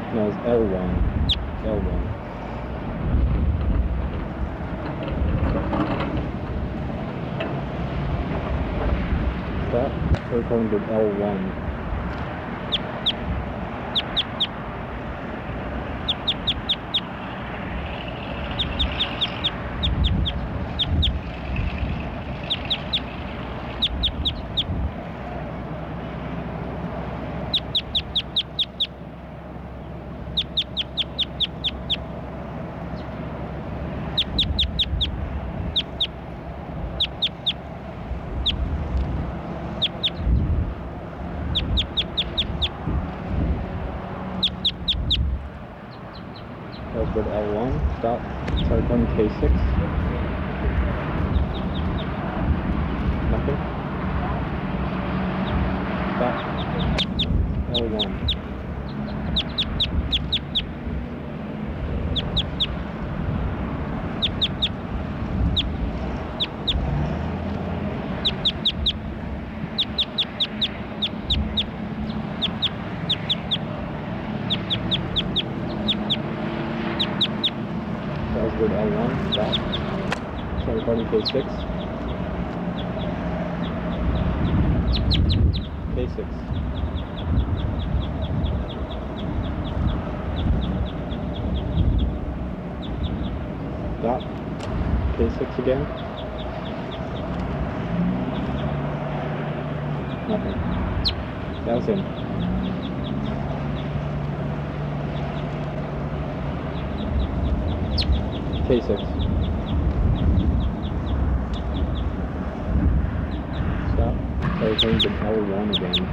No, it's L1. L1. Stop. We're going to L1. Let's go to L1, stop, start going K6. Nothing. Stop. L1. That was good. L1, stop. Start recording K6. K6. Stop. K6 again. Nothing. That was him. K6. Stop. Start going to L1 again.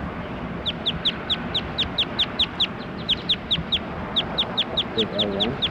Take L1.